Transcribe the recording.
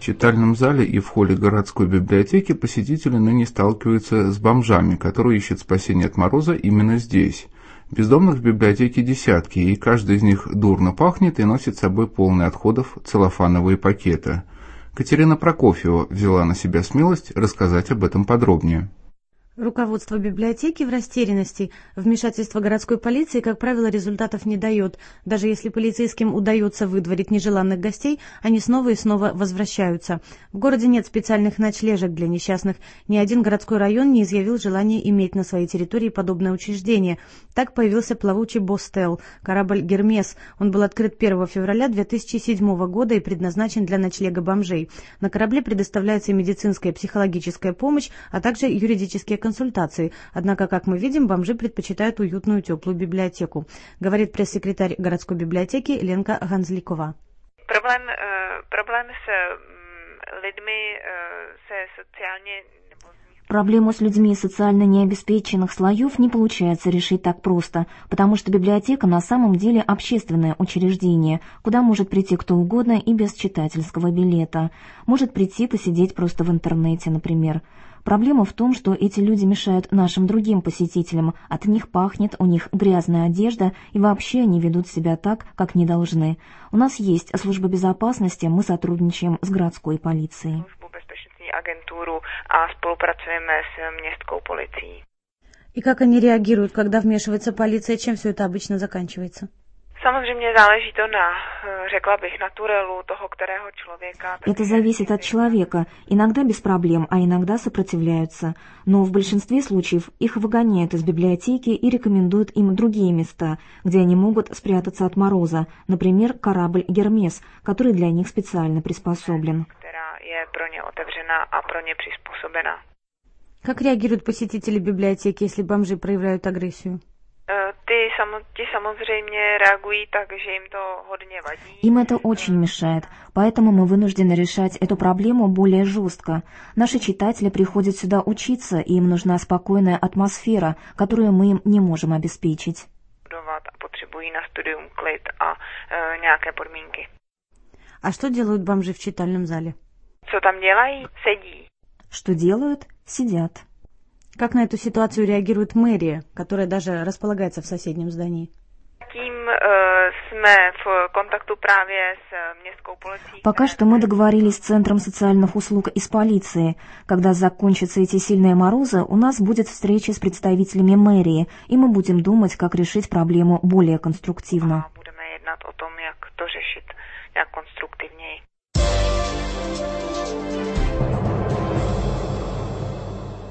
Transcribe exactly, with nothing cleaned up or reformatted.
читальном зале и в холле городской библиотеки посетители ныне сталкиваются с бомжами, которые ищут спасения от мороза именно здесь. Бездомных в библиотеке десятки, и каждый из них дурно пахнет и носит с собой полный отходов целлофановые пакеты. Катерина Прокофьева взяла на себя смелость рассказать об этом подробнее. Руководство библиотеки в растерянности. Вмешательство городской полиции, как правило, результатов не дает. Даже если полицейским удается выдворить нежеланных гостей, они снова и снова возвращаются. В городе нет специальных ночлежек для несчастных. Ни один городской район не изъявил желания иметь на своей территории подобное учреждение. Так появился плавучий Бостел, корабль «Гермес». Он был открыт первого февраля две тысячи седьмого года и предназначен для ночлега бомжей. На корабле предоставляется и медицинская и психологическая помощь, а также юридические консультации. Однако, как мы видим, бомжи предпочитают уютную теплую библиотеку, говорит пресс-секретарь городской библиотеки Ленка Ганзликова. Проблем, э, проблем с э, людьми э, с социальной... Проблему с людьми социально необеспеченных слоев не получается решить так просто, потому что библиотека на самом деле общественное учреждение, куда может прийти кто угодно и без читательского билета. Может прийти посидеть просто в интернете, например. Проблема в том, что эти люди мешают нашим другим посетителям, от них пахнет, у них грязная одежда, и вообще они ведут себя так, как не должны. У нас есть служба безопасности, мы сотрудничаем с городской полицией. Агентуру, а спolupracujeme с местной полицией. И как они реагируют, когда вмешивается полиция, чем все это обычно заканчивается? Samozřejmě záleží to na, řekla bych, naturelu toho kterého člověka. Это зависит от человека. Иногда без проблем, а иногда сопротивляются. Но в большинстве случаев их выгоняют из библиотеки и рекомендуют им другие места, где они могут спрятаться от мороза. Например, корабль «Гермес», который для них специально приспособлен. Как реагируют посетители библиотеки, если бомжи проявляют агрессию? Им это очень мешает, поэтому мы вынуждены решать эту проблему более жестко. Наши читатели приходят сюда учиться, и им нужна спокойная атмосфера, которую мы им не можем обеспечить. А что делают бомжи в читальном зале? Что там делают? Сидят. Что делают? Сидят. Как на эту ситуацию реагирует мэрия, которая даже располагается в соседнем здании? Пока что мы договорились с Центром социальных услуг и с полицией. Когда закончатся эти сильные морозы, у нас будет встреча с представителями мэрии, и мы будем думать, как решить проблему более конструктивно. Budeme jednat o tom, jak to řešit nějak konstruktivněji.